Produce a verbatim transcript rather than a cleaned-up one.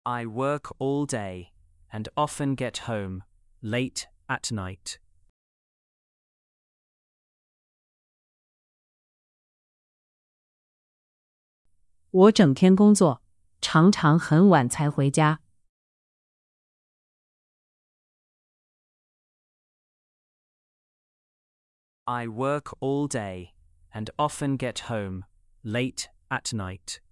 I work all day and often get home late at night. 我整天工作，常常很晚才回家。 I work all day and often get home late at night.